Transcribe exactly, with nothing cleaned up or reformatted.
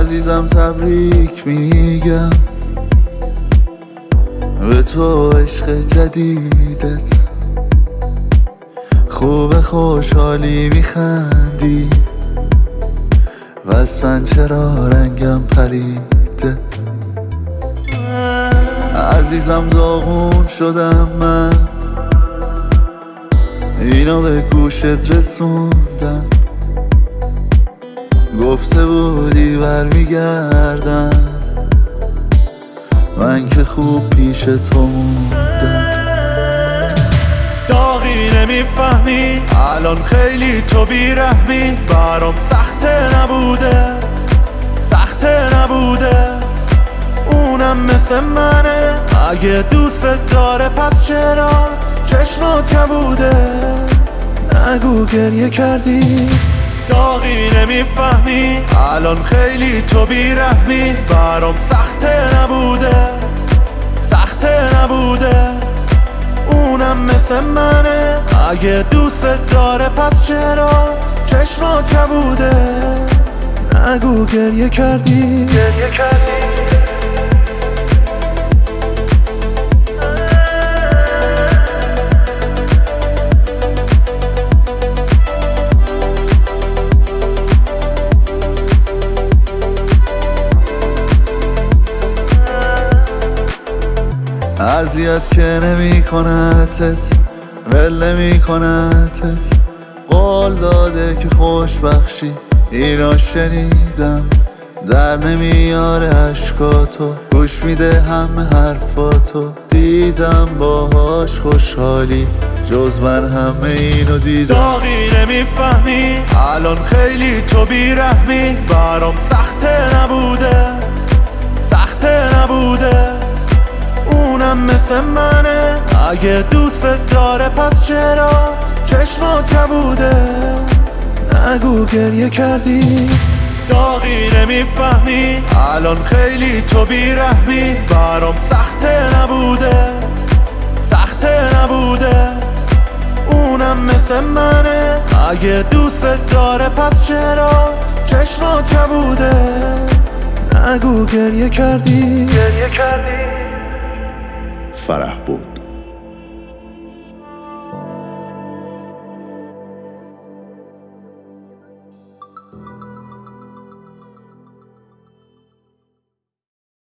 عزیزم تبریک میگم به تو عشق جدیدت. خوب خوشحالی میخندی و از پنچرا رنگم پریده. عزیزم داغون شدم من، اینو به گوشت رسوندم. گفته بودی برمیگردم، من که خوب پیش تو موندم. داغی نمیفهمی الان خیلی تو بیرحمی. برام سخته نبوده سخته نبوده، اونم مثل منه. اگه دوست داره پس چرا چشمات کبوده؟ نگو گریه کردی. داغی نمیفهمی الان خیلی تو بیرحمی. برام سخته نبوده سخته نبوده، اونم مثل منه. اگه دوست داره پس چرا چشمات کبوده؟ نگو گریه کردی گریه کردی. اذیت که نمی کنتت، ول نمی کنتت. قول داده که خوش بخشی، اینا شنیدم. در نمیاره عشقاتو، گوش میده همه حرفاتو. دیدم باهاش خوشحالی، جز من همه اینو دیدم. داغی نمیفهمی الان خیلی تو بیرحمی. برام سخته نبوده سخته نبوده، اونم مثل منه. اگه دوست داره پس چرا چشمات کبوده؟ نگو گریه کردی. داغی نمیفهمی الان خیلی تو بیرحمی. برام سخته نبوده سخته نبوده، اونم مثل منه. اگه دوست داره پس چرا چشمات کبوده؟ نگو گریه کردی گریه کردی. فرح بود.